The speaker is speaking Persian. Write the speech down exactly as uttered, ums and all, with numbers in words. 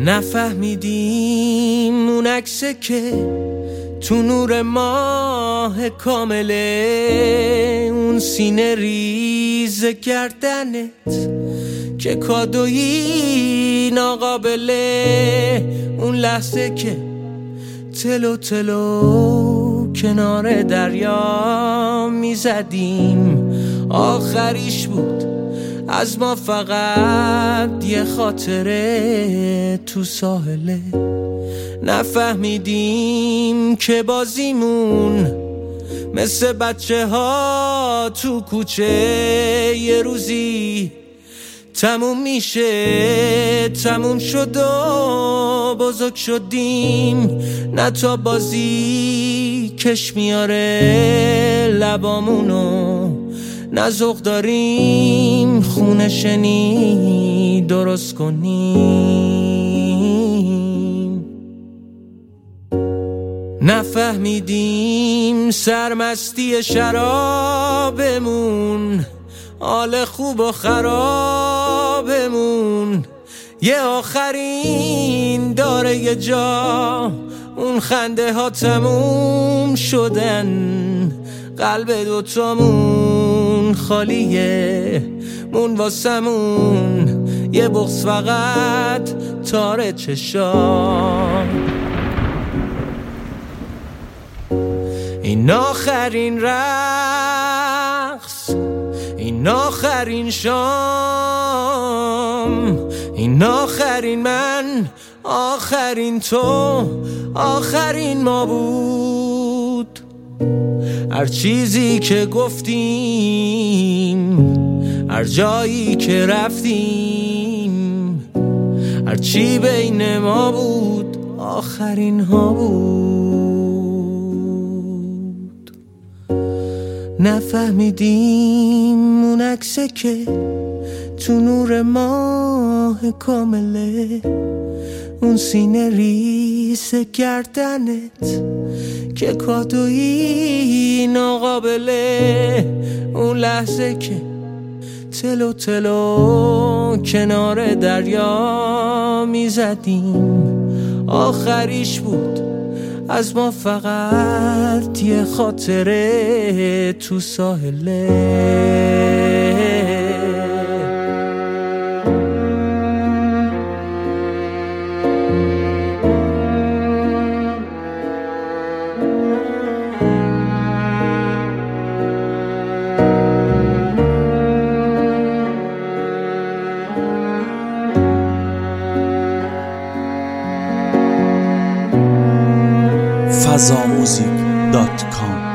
نفهمیدیم اون عکسه که تو نور ماه کامله، اون سینه ریز گردنت که کادویی ناقابله، اون لحظه که تلو تلو کنار دریا میزدیم، آخریش بود از ما فقط یه خاطره تو ساحله. نفهمیدیم که بازیمون مثل بچه ها تو کوچه یه روزی تموم میشه، تموم شد و بزرگ شدیم. نه تا بازی کش میاره لبامونو، نه ذوق داریم خونه شنی درست کنیم. نفهمیدیم سرمستی شرابمون، حال خوب و خرابمون یه آخرین داره یه جا، اون خنده ها تموم شدن، قلب دوتامون خالیه، مون واسمون یه بغض فقط تاره چشام. این آخرین رقص، این آخرین شام، این آخرین من، آخرین تو، آخرین ما بود. هر چیزی که گفتیم، هر جایی که رفتیم، هر چی بین ما بود آخرین ها بود. نفهمیدیم اون عکسه که تو نور ماه کامله، اون سینه ریز گردنت که کادویی ناقابله، اون لحظه که تلو تلو کنار دریا میزدیم، آخریش بود از ما فقط یه خاطره تو ساحله. فضا موزیک دات کام